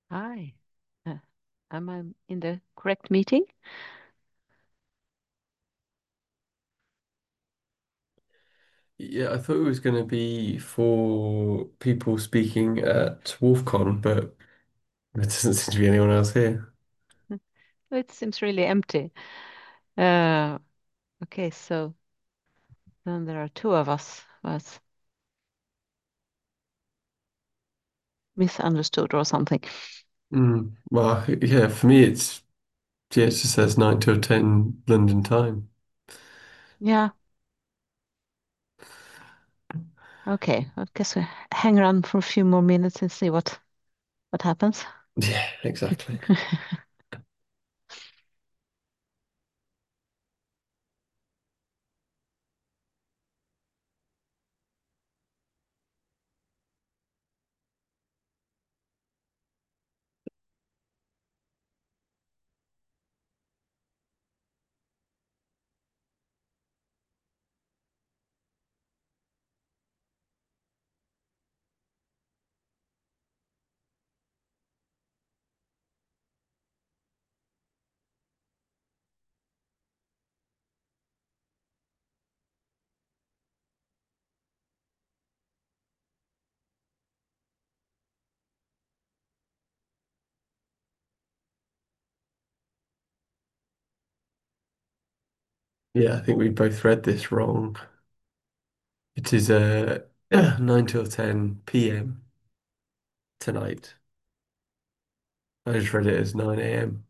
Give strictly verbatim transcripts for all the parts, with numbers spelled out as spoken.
Hi. Uh, am I in the correct meeting? Yeah, I thought it was going to be for people speaking at WolfCon, but there doesn't seem to be anyone else here. It seems really empty. Uh, okay, so then there are two of us. Was misunderstood or something. Mm, well, yeah, for me, it's yeah, it just says nine till ten London time. Yeah. Okay. I guess we hang around for a few more minutes and see what what happens. Yeah, exactly. Yeah, I think we both read this wrong. It is uh nine till ten p m tonight. I just read it as nine a m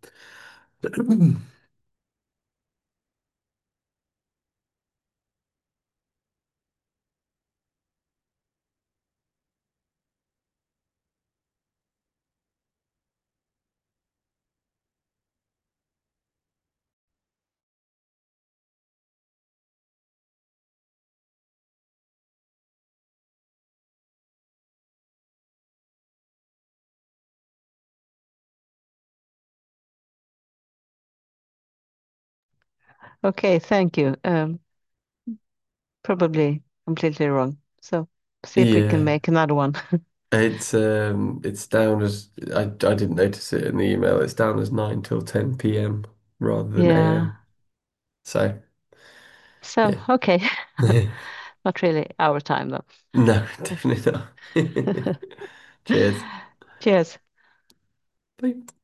Okay, thank you. Um, probably completely wrong. So see if we can Yeah, make another one. it's um it's down as I I didn't notice it in the email. It's down as nine till ten p m rather than Yeah. a m. So So yeah. okay. Not really our time though. No, definitely not. Cheers. Cheers. Bye.